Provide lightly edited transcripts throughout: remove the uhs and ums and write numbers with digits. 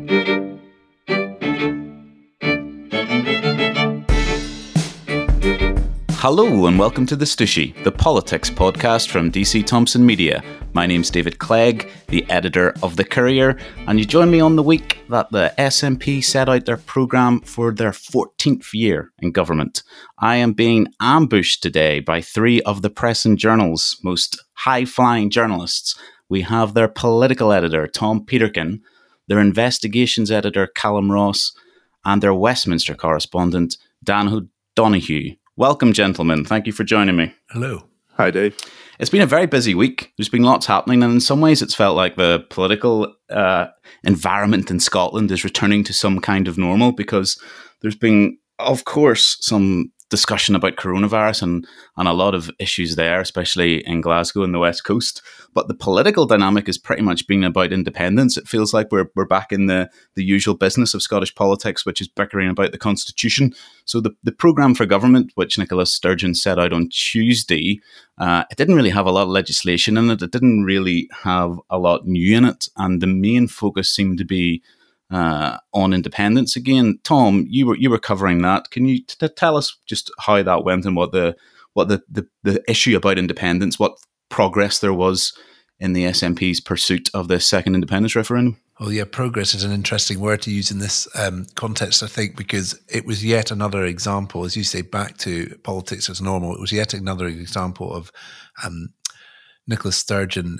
Hello and welcome to The Stushy, the politics podcast from DC Thomson Media. My name's David Clegg, the editor of The Courier, and you join me on the week that the SNP set out their programme for their 14th year in government. I am being ambushed today by three of the Press and Journal's most high-flying journalists. We have their political editor, Tom Peterkin, their investigations editor, Callum Ross, and their Westminster correspondent, Dan O'Donoghue. Welcome, gentlemen. Thank you for joining me. Hello. Hi, Dave. It's been a very busy week. There's been lots happening, and in some ways it's felt like the political environment in Scotland is returning to some kind of normal, because there's been, of course, some discussion about coronavirus and a lot of issues there, especially in Glasgow and the West Coast. But the political dynamic has pretty much been about independence. It feels like we're back in the usual business of Scottish politics, which is bickering about the Constitution. So the programme for government, which Nicola Sturgeon set out on Tuesday, it didn't really have a lot of legislation in it. It didn't really have a lot new in it. And the main focus seemed to be on independence again. Tom, you were covering that. Can you tell us just how that went and what the issue about independence, what progress there was in the SNP's pursuit of the second independence referendum? Well, yeah, progress is an interesting word to use in this context, I think, because it was yet another example, as you say, back to politics as normal. It was yet another example of Nicola Sturgeon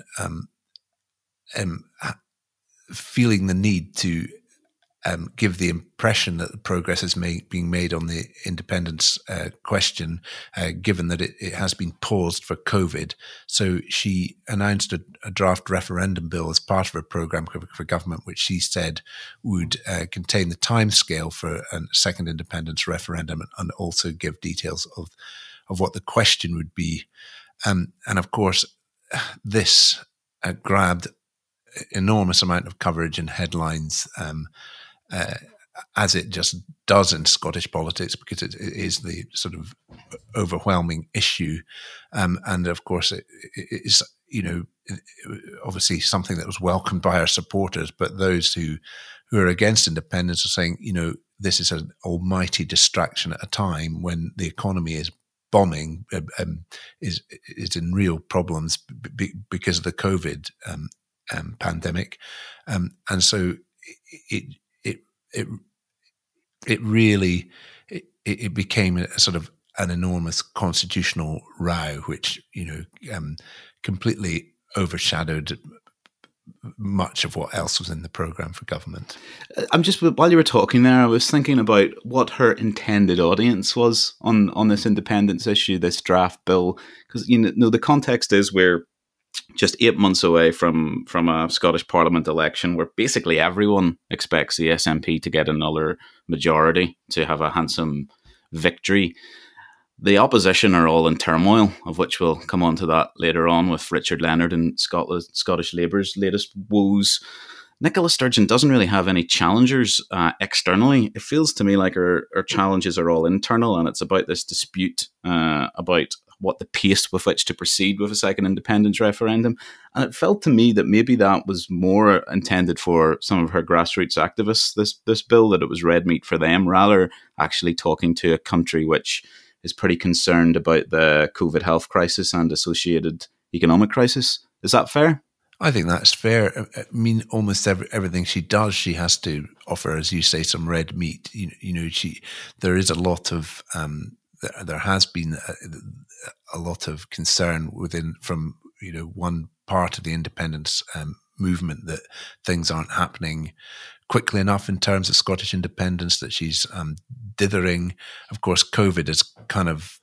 feeling the need to give the impression that the progress is being made on the independence question, given that it has been paused for COVID. So she announced a draft referendum bill as part of her programme for government, which she said would contain the timescale for a second independence referendum and also give details of what the question would be. And of course, this grabbed enormous amount of coverage and headlines, as it just does in Scottish politics, because it is the sort of overwhelming issue. And of course, it is, obviously something that was welcomed by our supporters, but those who are against independence are saying, this is an almighty distraction at a time when the economy is bombing, is in real problems because of the COVID pandemic, and so it really became a sort of an enormous constitutional row, which completely overshadowed much of what else was in the programme for government. I'm just, while you were talking there, I was thinking about what her intended audience was on this independence issue, this draft bill, because the context is we're just 8 months away from a Scottish Parliament election where basically everyone expects the SNP to get another majority, to have a handsome victory. The opposition are all in turmoil, of which we'll come on to that later on with Richard Leonard and Scottish Labour's latest woes. Nicola Sturgeon doesn't really have any challengers externally. It feels to me like her challenges are all internal, and it's about this dispute about what the pace with which to proceed with a second independence referendum. And it felt to me that maybe that was more intended for some of her grassroots activists, this bill, that it was red meat for them, rather actually talking to a country which is pretty concerned about the COVID health crisis and associated economic crisis. Is that fair? I think that's fair. I mean, almost everything she does, she has to offer, as you say, some red meat. There is a lot of there has been a lot of concern from one part of the independence movement that things aren't happening quickly enough in terms of Scottish independence, that she's dithering. Of course, COVID has kind of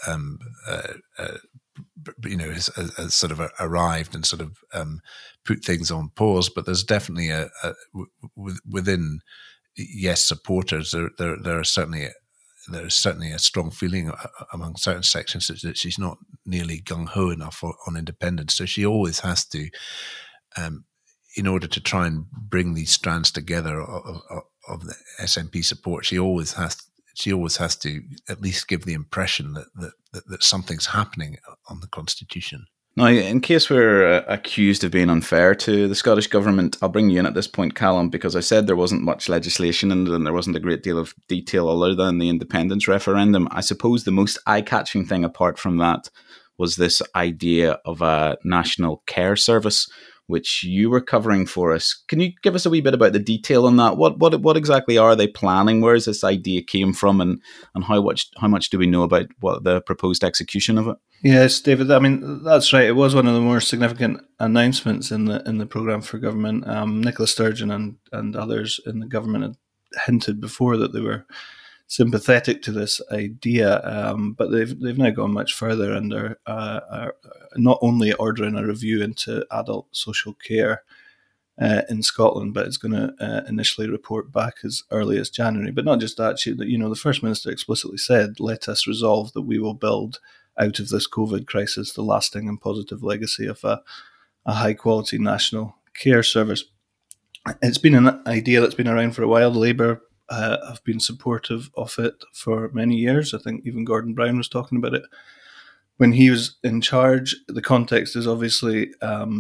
has sort of arrived and sort of put things on pause. But there's definitely within supporters there is certainly a strong feeling among certain sections that she's not nearly gung-ho enough on independence. So she always has to, in order to try and bring these strands together of the SNP support, she always has to at least give the impression that something's happening on the Constitution. Now, in case we're accused of being unfair to the Scottish Government, I'll bring you in at this point, Callum, because I said there wasn't much legislation in it and there wasn't a great deal of detail other than the independence referendum. I suppose the most eye-catching thing apart from that was this idea of a national care service, which you were covering for us. Can you give us a wee bit about the detail on that? What exactly are they planning? Where is this idea came from, and how much do we know about what the proposed execution of it? Yes, David. I mean, that's right. It was one of the more significant announcements in the programme for government. Nicola Sturgeon and others in the government had hinted before that they were sympathetic to this idea, but they've now gone much further and are not only ordering a review into adult social care in Scotland, but it's going to initially report back as early as January. But not just that, the First Minister explicitly said, "Let us resolve that we will build out of this COVID crisis the lasting and positive legacy of a high-quality national care service." It's been an idea that's been around for a while. Labour have been supportive of it for many years. I think even Gordon Brown was talking about it when he was in charge. The context is obviously,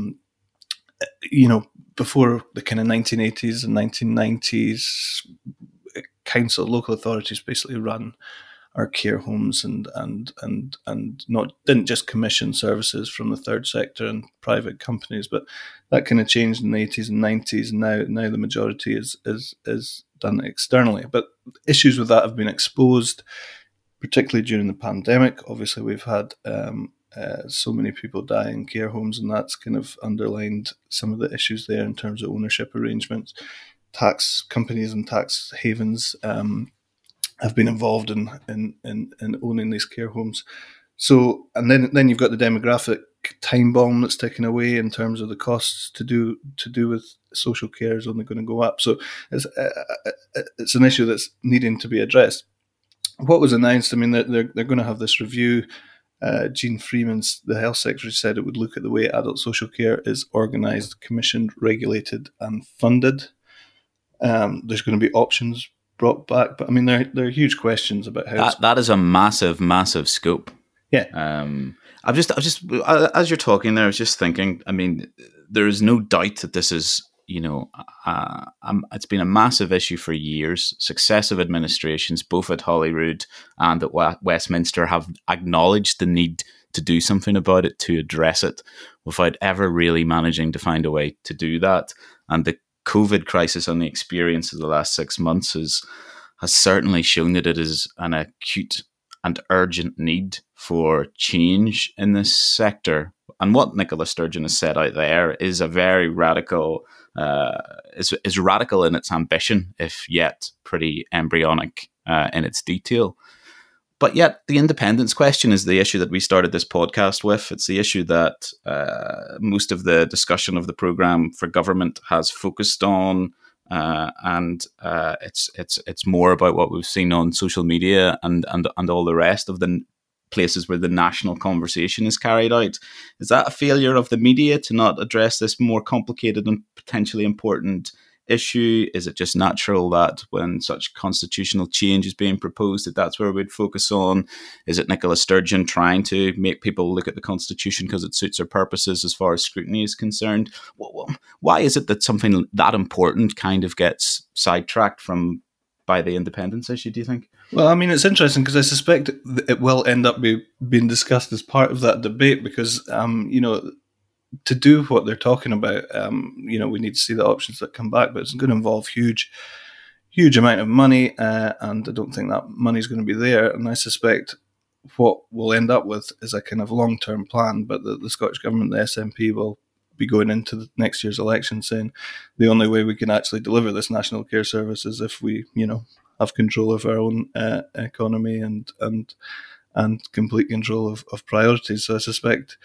before the kind of 1980s and 1990s, local authorities basically run our care homes and didn't just commission services from the third sector and private companies, but that kind of changed in the 80s and 90s, and now the majority is done externally. But issues with that have been exposed, particularly during the pandemic. Obviously, we've had so many people die in care homes, and that's kind of underlined some of the issues there in terms of ownership arrangements. Tax companies and tax havens have been involved in owning these care homes. So, and then you've got the demographic time bomb that's ticking away in terms of the costs to do with social care is only going to go up. So it's an issue that's needing to be addressed. What was announced, I mean, they're going to have this review. Jean Freeman's, the health secretary, said it would look at the way adult social care is organised, commissioned, regulated and funded. There's going to be options brought back, but I mean, there are huge questions about how that is a massive scope. Yeah. I've just as you're talking there, I was just thinking. I mean, there is no doubt that this is, it's been a massive issue for years. Successive administrations, both at Holyrood and at Westminster, have acknowledged the need to do something about it, to address it, without ever really managing to find a way to do that. And the COVID crisis and the experience of the last 6 months has certainly shown that it is an acute and urgent need for change in this sector. And what Nicola Sturgeon has set out there is a very radical, is radical in its ambition, if yet pretty embryonic in its detail. But yet, the independence question is the issue that we started this podcast with. It's the issue that most of the discussion of the programme for government has focused on, and it's more about what we've seen on social media and all the rest of the places where the national conversation is carried out. Is that a failure of the media to not address this more complicated and potentially important issue? Is it just natural that when such constitutional change is being proposed, that's where we'd focus on? Is it Nicola Sturgeon trying to make people look at the Constitution because it suits her purposes as far as scrutiny is concerned? Why is it that something that important kind of gets sidetracked by the independence issue, do you think? Well, I mean, it's interesting because I suspect it will end up being discussed as part of that debate because, to do what they're talking about, we need to see the options that come back, but it's going to involve huge amount of money, and I don't think that money is going to be there. And I suspect what we'll end up with is a kind of long-term plan, but the Scottish Government, the SNP, will be going into the next year's election saying the only way we can actually deliver this national care service is if we, have control of our own economy and complete control of priorities. So I suspect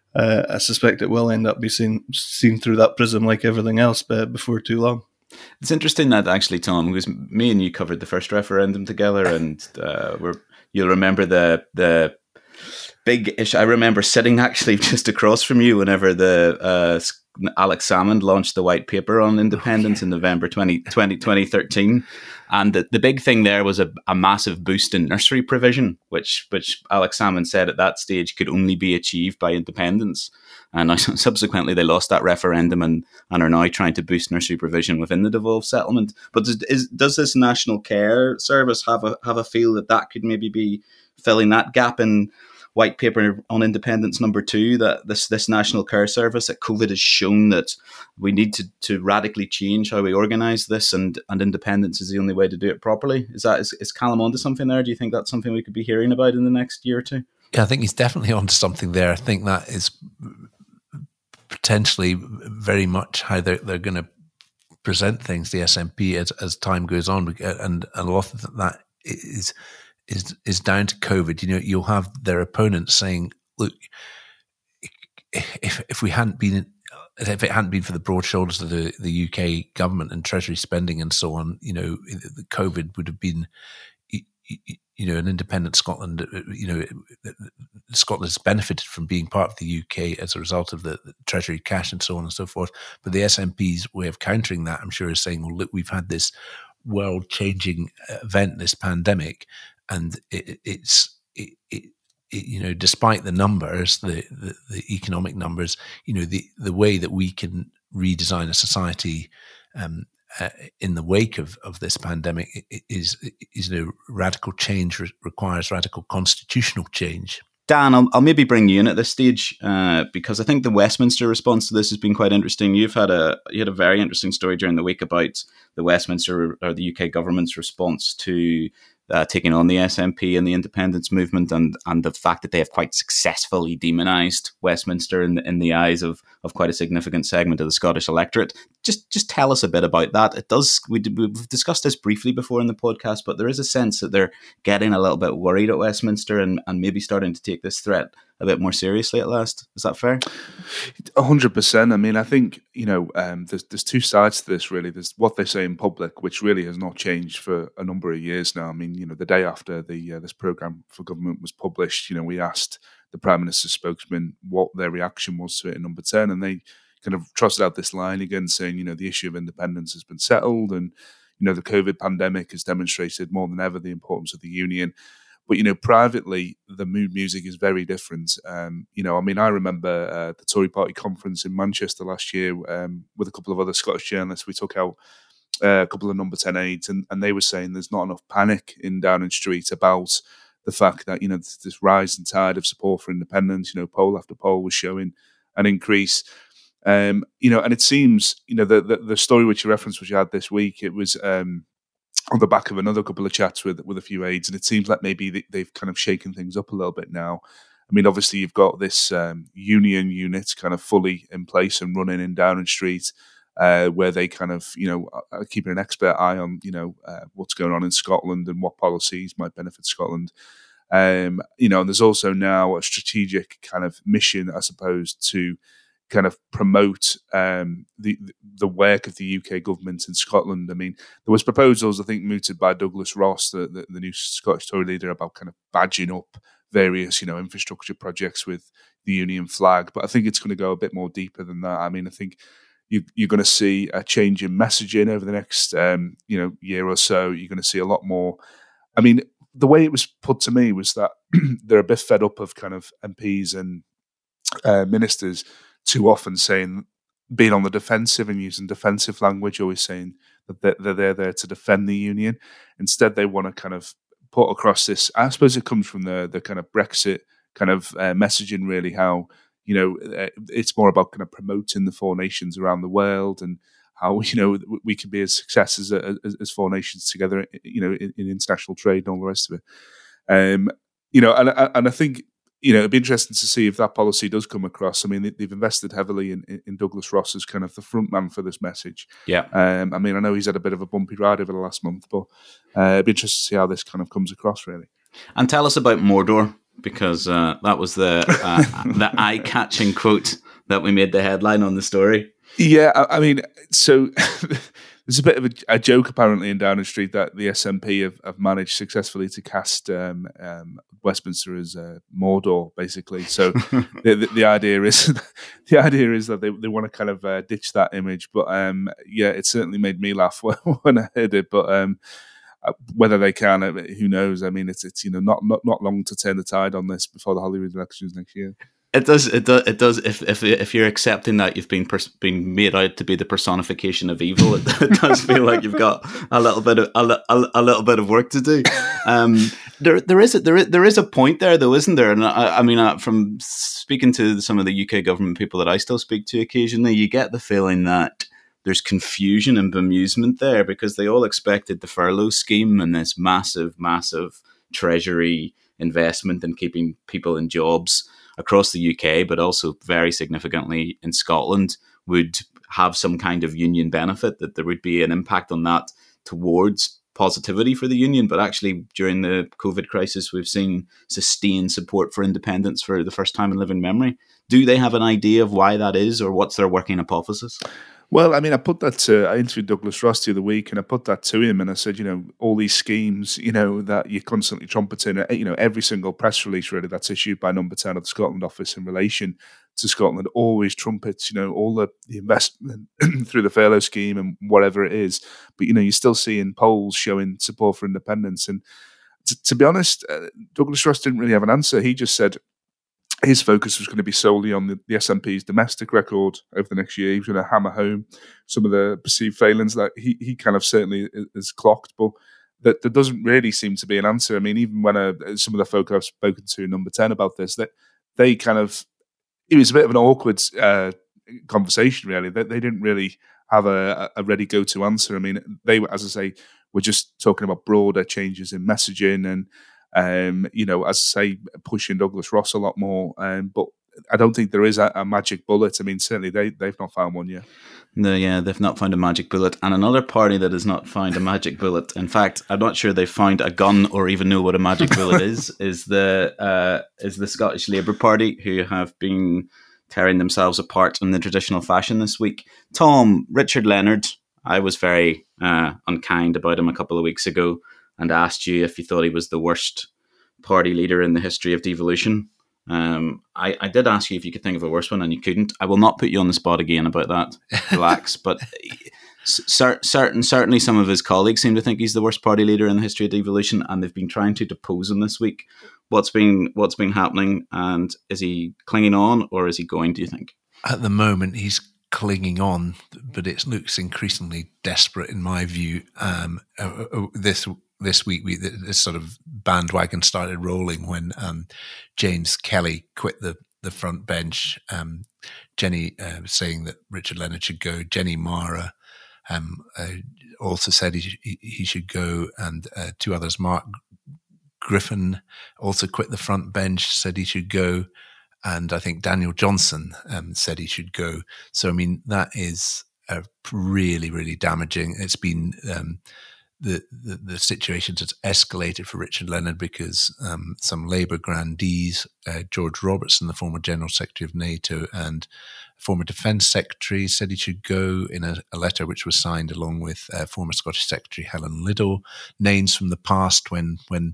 it will end up being seen through that prism like everything else before too long. It's interesting that actually, Tom, because me and you covered the first referendum together, and you'll remember the big issue. I remember sitting actually just across from you whenever the Alex Salmond launched the white paper on independence in November 2013. And the big thing there was a massive boost in nursery provision, which Alex Salmond said at that stage could only be achieved by independence. And subsequently, they lost that referendum and are now trying to boost nursery provision within the devolved settlement. But does this National Care Service have a feel that could maybe be filling that gap in white paper on independence number 2, that this National Care Service, that COVID has shown that we need to radically change how we organise this, and independence is the only way to do it properly? Is Callum onto something there? Do you think that's something we could be hearing about in the next year or two? Yeah, I think he's definitely onto something there. I think that is potentially very much how they're going to present things, the SNP, as time goes on, and a lot of that is down to COVID. You'll have their opponents saying, "Look, if it hadn't been for the broad shoulders of the UK government and Treasury spending and so on, the COVID would have been, an independent Scotland. Scotland has benefited from being part of the UK as a result of the Treasury cash and so on and so forth." But the SNP's way of countering that, I'm sure, is saying, "Well, look, we've had this world-changing event, this pandemic, and despite the numbers, the economic numbers, the way that we can redesign a society in the wake of this pandemic is radical change requires radical constitutional change." Dan, I'll maybe bring you in at this stage because I think the Westminster response to this has been quite interesting. You had a very interesting story during the week about the Westminster or the UK government's response to taking on the SNP and the independence movement, and the fact that they have quite successfully demonised Westminster in the eyes of quite a significant segment of the Scottish electorate. Just tell us a bit about that. We've discussed this briefly before in the podcast, but there is a sense that they're getting a little bit worried at Westminster and maybe starting to take this threat a bit more seriously at last. Is that fair? 100%. I mean, I think, there's two sides to this, really. There's what they say in public, which really has not changed for a number of years now. I mean, the day after this programme for government was published, we asked the Prime Minister's spokesman what their reaction was to it in Number 10, and they kind of trotted out this line again saying, the issue of independence has been settled, and, the COVID pandemic has demonstrated more than ever the importance of the union. But, privately, the mood music is very different. I remember the Tory party conference in Manchester last year with a couple of other Scottish journalists. We took out a couple of Number 10 aides, and they were saying there's not enough panic in Downing Street about the fact that, this rising tide of support for independence, poll after poll was showing an increase. And it seems, the story which you referenced, which you had this week, it was on the back of another couple of chats with a few aides, and it seems like maybe they've kind of shaken things up a little bit now. I mean, obviously you've got this union unit kind of fully in place and running in Downing Street, where they kind of, are keeping an expert eye on, what's going on in Scotland and what policies might benefit Scotland. And there's also now a strategic kind of mission, I suppose, to kind of promote the work of the UK government in Scotland. I mean, there was proposals, I think, mooted by Douglas Ross, the new Scottish Tory leader, about kind of badging up various, infrastructure projects with the Union flag. But I think it's going to go a bit more deeper than that. I mean, I think you're going to see a change in messaging over the next, year or so. You're going to see a lot more. I mean, the way it was put to me was that they're a bit fed up of kind of MPs and ministers too often being on the defensive and using defensive language, always saying that they're there to defend the union. Instead, they want to kind of put across this, I suppose it comes from the kind of Brexit kind of messaging, really, how, it's more about kind of promoting the four nations around the world and how, we can be a success as four nations together, in international trade and all the rest of it. And I think, it'd be interesting to see if that policy does come across. I mean, they've invested heavily in Douglas Ross as kind of the front man for this message. Yeah. I mean, I know he's had a bit of a bumpy ride over the last month, but it'd be interesting to see how this kind of comes across, really. And tell us about Mordor, because that was the eye-catching quote that we made the headline on the story. Yeah, I mean, so there's a bit of a joke apparently in Downing Street that the SNP have managed successfully to cast Westminster as Mordor, basically. So the idea is that they want to kind of ditch that image. But it certainly made me laugh when I heard it. But whether they can, who knows? I mean, it's not long to turn the tide on this before the Holyrood elections next year. It does. If you're accepting that you've been made out to be the personification of evil, it does feel like you've got a little bit of work to do. There is a point there, though, isn't there? And I mean, from speaking to some of the UK government people that I still speak to occasionally, you get the feeling that there's confusion and bemusement there because they all expected the furlough scheme and this massive treasury investment in keeping people in jobs across the UK, but also very significantly in Scotland, would have some kind of union benefit, that there would be an impact on that towards positivity for the union. But actually, during the COVID crisis, we've seen sustained support for independence for the first time in living memory. Do they have an idea of why that is, or what's their working hypothesis? Well, I mean, I interviewed Douglas Ross the other week, and I put that to him, and I said, all these schemes, that you're constantly trumpeting, every single press release really that's issued by Number 10 of the Scotland office in relation to Scotland always trumpets, all the investment through the furlough scheme and whatever it is. But, you're still seeing polls showing support for independence. And to be honest, Douglas Ross didn't really have an answer. He just said his focus was going to be solely on the SNP's domestic record over the next year. He was going to hammer home some of the perceived failings that he kind of certainly has clocked, but that there doesn't really seem to be an answer. I mean, even when some of the folk I've spoken to in Number 10 about this, that they kind of, it was a bit of an awkward conversation, really. They didn't really have a ready go-to answer. I mean, they, as I say, were just talking about broader changes in messaging and, as I say, pushing Douglas Ross a lot more. But I don't think there is a magic bullet. I mean, certainly they've not found one yet. No, yeah, they've not found a magic bullet. And another party that has not found a magic bullet, in fact, I'm not sure they've found a gun or even know what a magic bullet is the Scottish Labour Party, who have been tearing themselves apart in the traditional fashion this week. Tom, Richard Leonard, I was very unkind about him a couple of weeks ago and asked you if you thought he was the worst party leader in the history of devolution. I did ask you if you could think of a worse one, and you couldn't. I will not put you on the spot again about that. Relax. But certainly some of his colleagues seem to think he's the worst party leader in the history of devolution, and they've been trying to depose him this week. What's been happening, and is he clinging on, or is he going, do you think? At the moment, he's clinging on, but it looks increasingly desperate in my view. This week, this sort of bandwagon started rolling when James Kelly quit the front bench. Jenny saying that Richard Leonard should go. Jenny Mara also said he should go, and two others. Mark Griffin also quit the front bench, said he should go, and I think Daniel Johnson said he should go. So I mean, that is really, really damaging. It's been the situation has escalated for Richard Leonard because some Labour grandees, George Robertson, the former General Secretary of NATO, and former Defence Secretary, said he should go in a letter which was signed along with former Scottish Secretary Helen Liddell. Names from the past when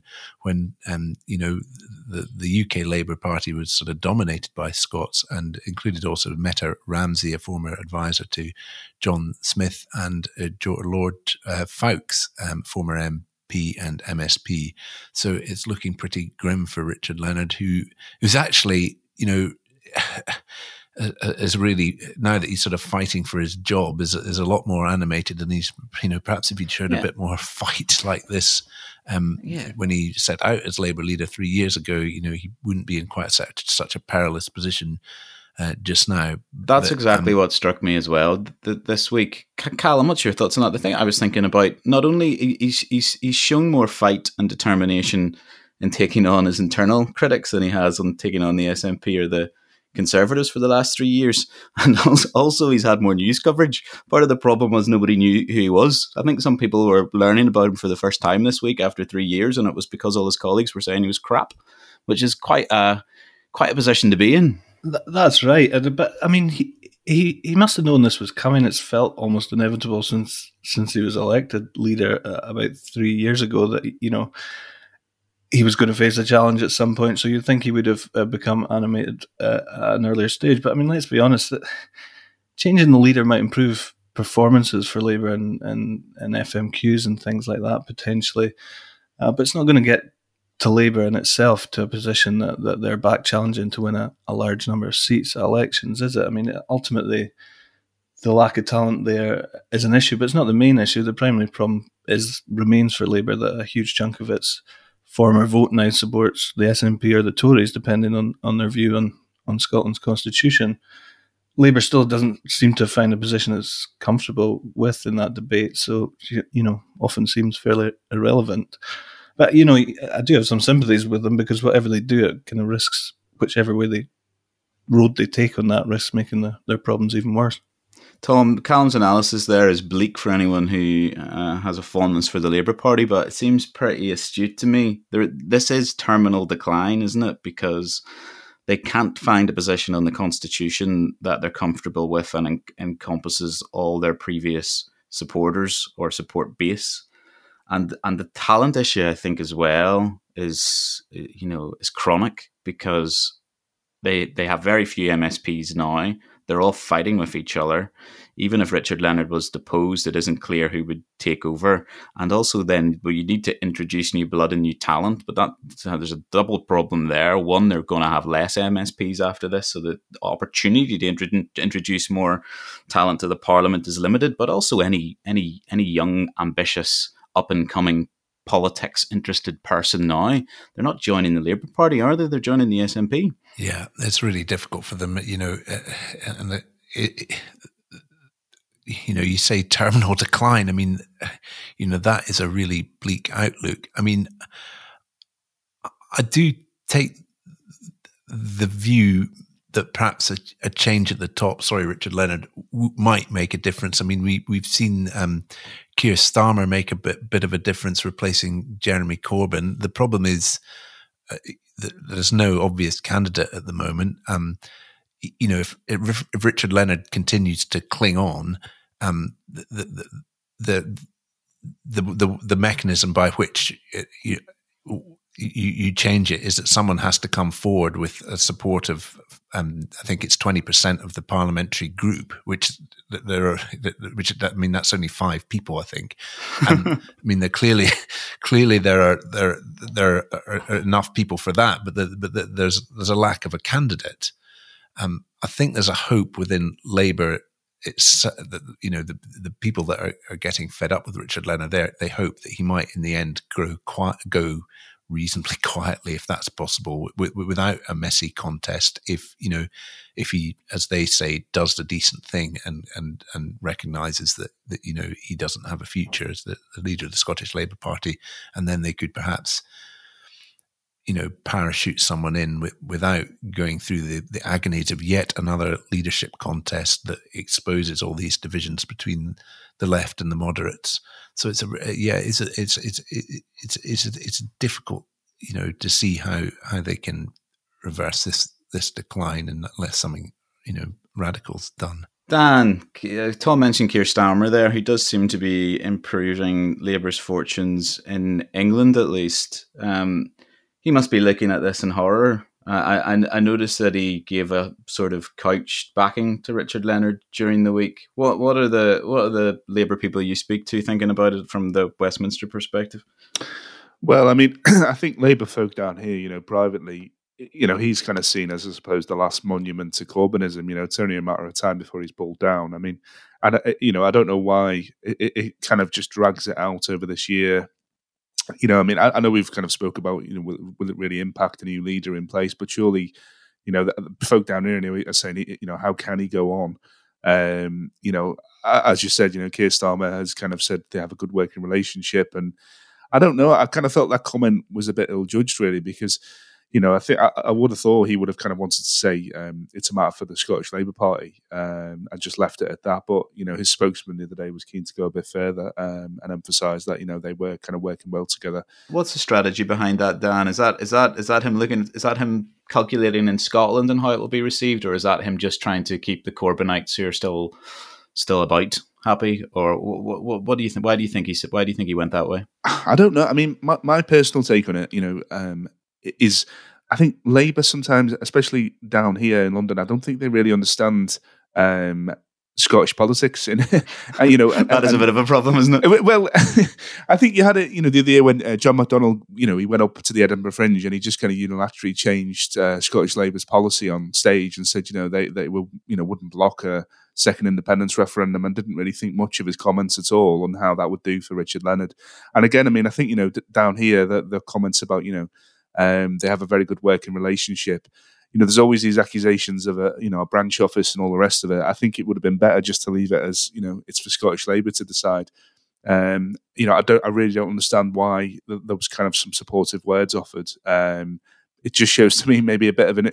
the UK Labour Party was sort of dominated by Scots, and included also Meta Ramsey, a former advisor to John Smith, and Lord Fowkes, former MP and MSP. So it's looking pretty grim for Richard Leonard, who's actually, is really, now that he's sort of fighting for his job, is a lot more animated, and he's, perhaps if he'd shown a bit more fight like this when he set out as Labour leader 3 years ago, he wouldn't be in quite such a perilous position just now. That's exactly what struck me as well this week. Callum, what's your thoughts on that? The thing I was thinking about, not only he's shown more fight and determination in taking on his internal critics than he has on taking on the SNP or the Conservatives for the last 3 years, and also he's had more news coverage. Part of the problem was nobody knew who he was. I think some people were learning about him for the first time this week after 3 years, and it was because all his colleagues were saying he was crap, which is quite a position to be in. That's right. But I mean, he must have known this was coming. It's felt almost inevitable since he was elected leader about 3 years ago that, you know, he was going to face a challenge at some point. So you'd think he would have become animated at an earlier stage. But I mean, let's be honest, that changing the leader might improve performances for Labour and FMQs and things like that potentially. But it's not going to get to Labour in itself to a position that they're back challenging to win a large number of seats at elections, is it? I mean, ultimately, the lack of talent there is an issue, but it's not the main issue. The primary problem remains for Labour that a huge chunk of its former vote now supports the SNP or the Tories, depending on their view on Scotland's constitution. Labour still doesn't seem to find a position it's comfortable with in that debate, so, you know, often seems fairly irrelevant. But, you know, I do have some sympathies with them because whatever they do, it kind of risks, whichever road they take on that, risks making their problems even worse. Tom, Callum's analysis there is bleak for anyone who has a fondness for the Labour Party, but it seems pretty astute to me. This is terminal decline, isn't it? Because they can't find a position on the Constitution that they're comfortable with and encompasses all their previous supporters or support base. And the talent issue, I think, as well, is chronic because they have very few MSPs now. They're all fighting with each other. Even if Richard Leonard was deposed, it isn't clear who would take over. And also then, you need to introduce new blood and new talent. But there's a double problem there. One, they're going to have less MSPs after this, so the opportunity to introduce more talent to the Parliament is limited. But also any young, ambitious, up-and-coming politics-interested person now, they're not joining the Labour Party, are they? They're joining the SNP. Yeah, it's really difficult for them, you know, and you know, you say terminal decline. I mean, you know, that is a really bleak outlook. I mean, I do take the view that perhaps a change at the top, Richard Leonard, might make a difference. I mean, we've seen Keir Starmer make a bit of a difference replacing Jeremy Corbyn. The problem is that there's no obvious candidate at the moment. You know, if Richard Leonard continues to cling on, the mechanism by which you change it is that someone has to come forward with a support of, I think it's 20% of the parliamentary group, which I mean, that's only 5 people, I think. I mean, clearly there are enough people for that, but there's a lack of a candidate. I think there's a hope within Labour. It's that, you know, the people that are getting fed up with Richard Leonard, they hope that he might in the end go reasonably quietly, if that's possible, without a messy contest. If he, as they say, does the decent thing and recognises that you know, he doesn't have a future as the leader of the Scottish Labour Party, and then they could perhaps, you know, parachute someone in without going through the agonies of yet another leadership contest that exposes all these divisions between the left and the moderates. So it's difficult, you know, to see how they can reverse this decline unless something, you know, radical's done. Dan, Tom mentioned Keir Starmer there, who does seem to be improving Labour's fortunes in England, at least. He must be looking at this in horror. I noticed that he gave a sort of couched backing to Richard Leonard during the week. What are the Labour people you speak to thinking about it from the Westminster perspective? Well, I mean, I think Labour folk down here, you know, privately, you know, he's kind of seen as, I suppose, the last monument to Corbynism. You know, it's only a matter of time before he's pulled down. I mean, and you know, I don't know why it kind of just drags it out over this year. You know, I mean, I know we've kind of spoke about, you know, will it really impact a new leader in place? But surely, you know, the folk down here anyway are saying, you know, how can he go on? You know, as you said, you know, Keir Starmer has kind of said they have a good working relationship, and I don't know. I kind of felt that comment was a bit ill-judged, really, because, I think I would have thought he would have kind of wanted to say it's a matter for the Scottish Labour Party and just left it at that. But, his spokesman the other day was keen to go a bit further and emphasise that, they were kind of working well together. What's the strategy behind that, Dan? Is that him calculating in Scotland and how it will be received, or is that him just trying to keep the Corbynites who are still about happy? Or what do you think? Why do you think he went that way? I don't know. I mean, my personal take on it, is I think Labour sometimes, especially down here in London, I don't think they really understand Scottish politics. That is a bit of a problem, isn't it? Well, I think you had it, the other year when John McDonnell, he went up to the Edinburgh Fringe and he just kind of unilaterally changed Scottish Labour's policy on stage and said, they will, wouldn't block a second independence referendum, and didn't really think much of his comments at all on how that would do for Richard Leonard. And again, I mean, I think, down here, the comments about, they have a very good working relationship. There's always these accusations of a branch office and all the rest of it. I think it would have been better just to leave it as, it's for Scottish Labour to decide. I really don't understand why there was kind of some supportive words offered. It just shows to me maybe a bit of an,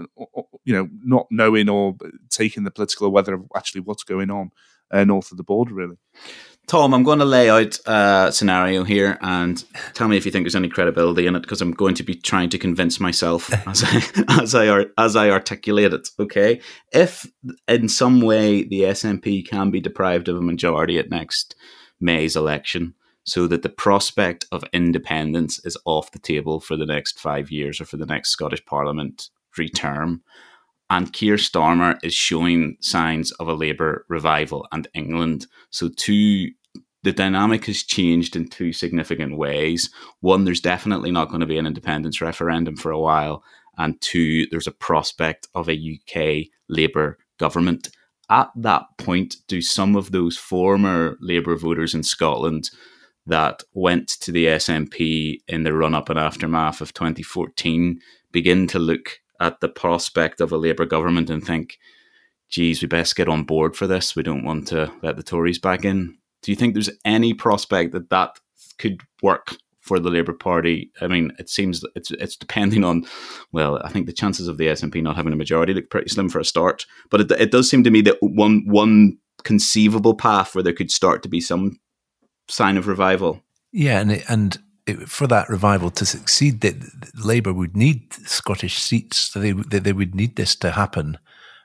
not knowing or taking the political weather of actually what's going on north of the border, really. Tom, I'm going to lay out a scenario here and tell me if you think there's any credibility in it, because I'm going to be trying to convince myself as I articulate it. Okay, if in some way the SNP can be deprived of a majority at next May's election, so that the prospect of independence is off the table for the next 5 years or for the next Scottish Parliament term, and Keir Starmer is showing signs of a Labour revival and England. So the dynamic has changed in two significant ways. One, there's definitely not going to be an independence referendum for a while. And two, there's a prospect of a UK Labour government. At that point, do some of those former Labour voters in Scotland that went to the SNP in the run-up and aftermath of 2014 begin to look at the prospect of a Labour government and think, geez, we best get on board for this. We don't want to let the Tories back in. Do you think there's any prospect that could work for the Labour Party? I mean, it seems it's depending on, well, I think the chances of the SNP not having a majority look pretty slim for a start. But it does seem to me that one conceivable path where there could start to be some sign of revival. Yeah, and for that revival to succeed, that Labour would need Scottish seats. So they would need this to happen.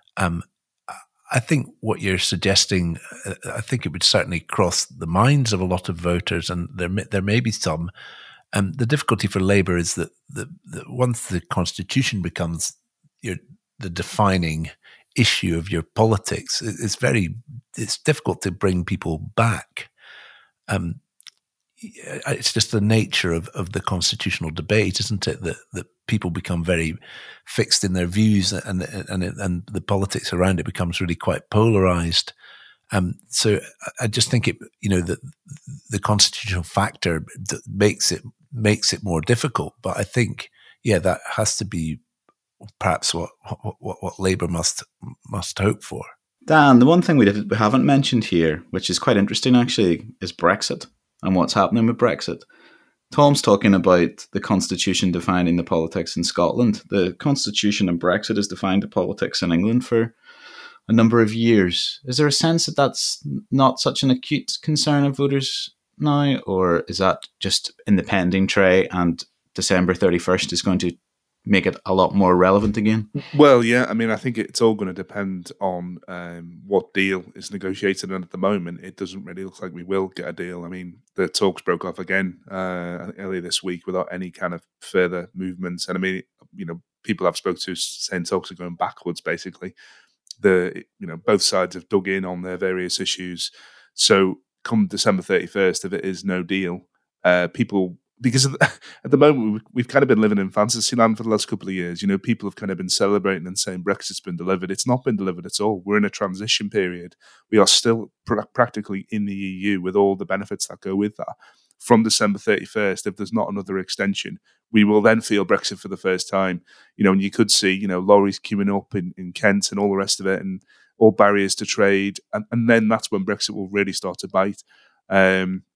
I think what you're suggesting, I think it would certainly cross the minds of a lot of voters, and there may be some. The difficulty for Labour is that once the Constitution becomes the defining issue of your politics, it's difficult to bring people back. It's just the nature of the constitutional debate, isn't it? That people become very fixed in their views, and the politics around it becomes really quite polarized. So I just think that the constitutional factor makes it more difficult. But I think, that has to be perhaps what Labour must hope for. Dan, the one thing we haven't mentioned here, which is quite interesting actually, is Brexit. And what's happening with Brexit. Tom's talking about the Constitution defining the politics in Scotland. The Constitution and Brexit has defined the politics in England for a number of years. Is there a sense that that's not such an acute concern of voters now? Or is that just in the pending tray and December 31st is going to make it a lot more relevant again? Well, yeah, I mean, I think it's all going to depend on what deal is negotiated, and at the moment, it doesn't really look like we will get a deal. I mean, the talks broke off again earlier this week without any kind of further movements, and I mean, people I've spoken to saying talks are going backwards, basically. Both sides have dug in on their various issues, so come December 31st, if it is no deal, people... Because at the moment, we've kind of been living in fantasy land for the last couple of years. People have kind of been celebrating and saying Brexit's been delivered. It's not been delivered at all. We're in a transition period. We are still practically in the EU with all the benefits that go with that. From December 31st, if there's not another extension, we will then feel Brexit for the first time. And you could see, lorries queuing up in Kent and all the rest of it, and all barriers to trade. And then that's when Brexit will really start to bite.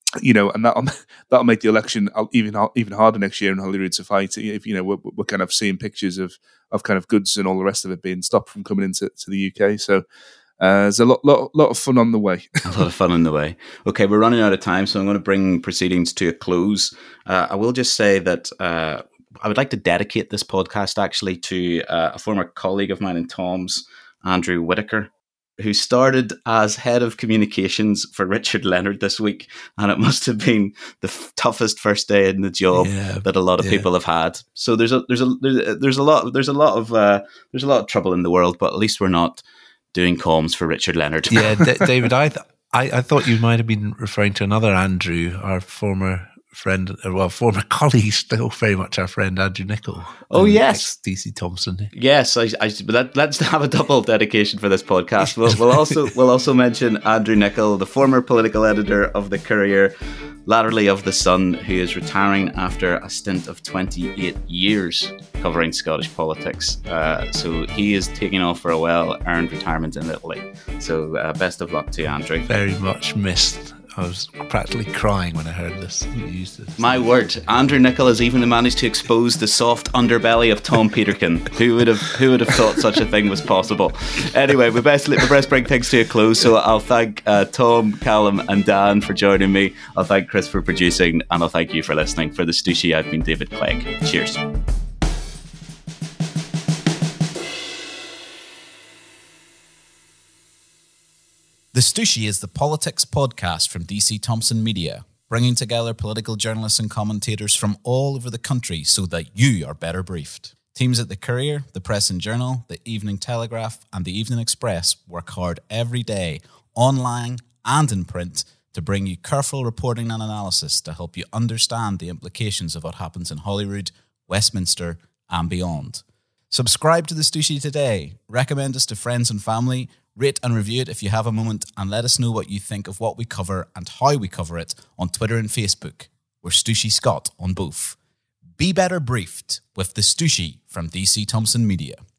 and that'll make the election even harder next year in Holyrood to fight. If we're kind of seeing pictures of kind of goods and all the rest of it being stopped from coming into the UK. So there's a lot of fun on the way. A lot of fun on the way. Okay, we're running out of time, so I'm going to bring proceedings to a close. I will just say that I would like to dedicate this podcast actually to a former colleague of mine in Tom's, Andrew Whitaker, who started as head of communications for Richard Leonard this week, and it must have been the toughest first day in the job that a lot of people have had. So there's a lot of trouble in the world, but at least we're not doing comms for Richard Leonard. Yeah, David, I thought you might have been referring to another Andrew, our former friend, former colleague, still very much our friend, Andrew Nicol. Oh, yes. DC Thomson. Yes, let's have a double dedication for this podcast. We'll also mention Andrew Nicol, the former political editor of the Courier, latterly of the Sun, who is retiring after a stint of 28 years covering Scottish politics. So he is taking off for a well-earned retirement in Italy. So best of luck to you, Andrew. Very much missed. I was practically crying when I heard this. My word, Andrew Nicol has even managed to expose the soft underbelly of Tom Peterkin. Who would have thought such a thing was possible? Anyway, we best bring things to a close. So I'll thank Tom, Callum, and Dan for joining me. I'll thank Chris for producing, and I'll thank you for listening. For the Stooshie, I've been David Clegg. Cheers. The Stooshie is the politics podcast from DC Thomson Media, bringing together political journalists and commentators from all over the country so that you are better briefed. Teams at the Courier, the Press and Journal, the Evening Telegraph, and the Evening Express work hard every day, online and in print, to bring you careful reporting and analysis to help you understand the implications of what happens in Holyrood, Westminster, and beyond. Subscribe to the Stooshie today, recommend us to friends and family, rate and review it if you have a moment, and let us know what you think of what we cover and how we cover it on Twitter and Facebook. We're Stooshie Scott on both. Be better briefed with the Stooshie from DC Thomson Media.